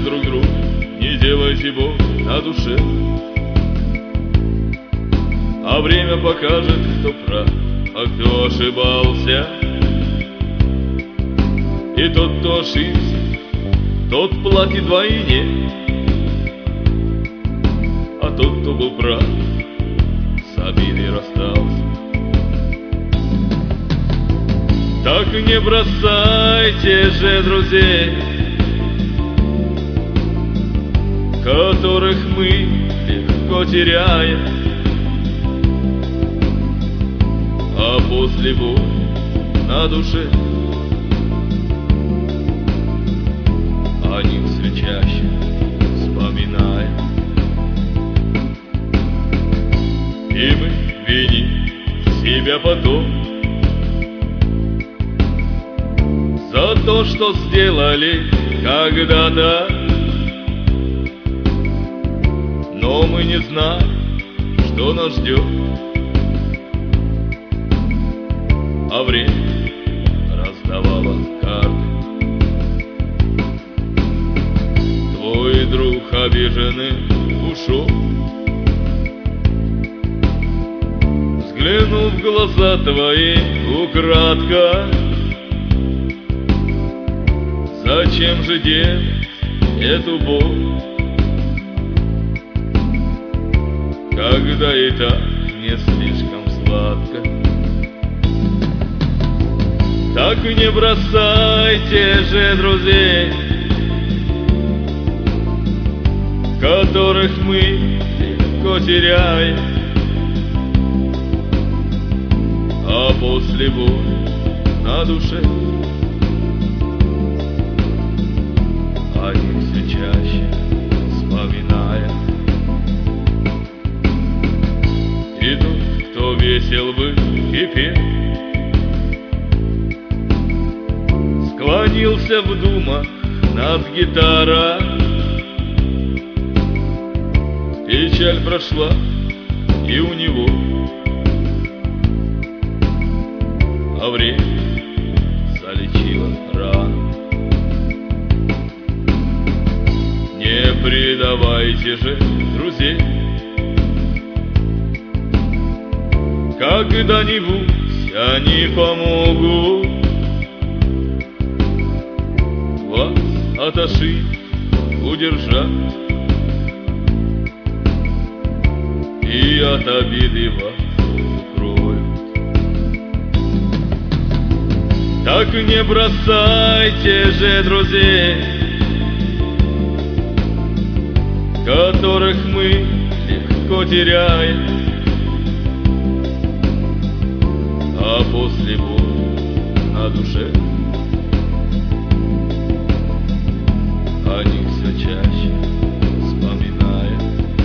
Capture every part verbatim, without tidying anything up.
друг другу, не делайте боль на душе. А время покажет, кто прав, а кто ошибался. И тот, кто ошибся, тот платит вдвойне. А тот, кто был прав, с обидой расстался. Так не бросайте же друзей, которых мы легко теряем, а после боли на душе о них все чаще вспоминаем. И мы виним себя потом за то, что сделали когда-то. Но мы не знаем, что нас ждет, а время раздавало карты. Твой друг обиженный ушел, взглянув в глаза твои украдко. Зачем же делать эту боль, когда и так не слишком сладко? Так не бросайте же друзей, которых мы легко теряем, а после боли на душе о них все чаще вспоминаем. И тот, кто весел бы и пел, склонился в думах над гитарой. Печаль прошла и у него, а время залечило рану. Не предавайте же друзей, когда-нибудь они помогут вас от ошибок удержать и от обиды вас укроют. Так не бросайте же друзей, которых мы легко теряем, а после боли на душе о них все чаще вспоминаем.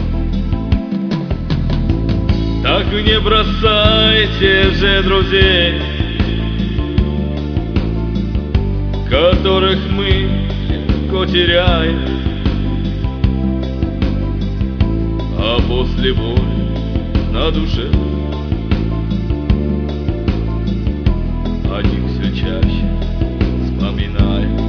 Так не бросайте же друзей, которых мы легко теряем, а после боли на душе о них все чаще вспоминаем.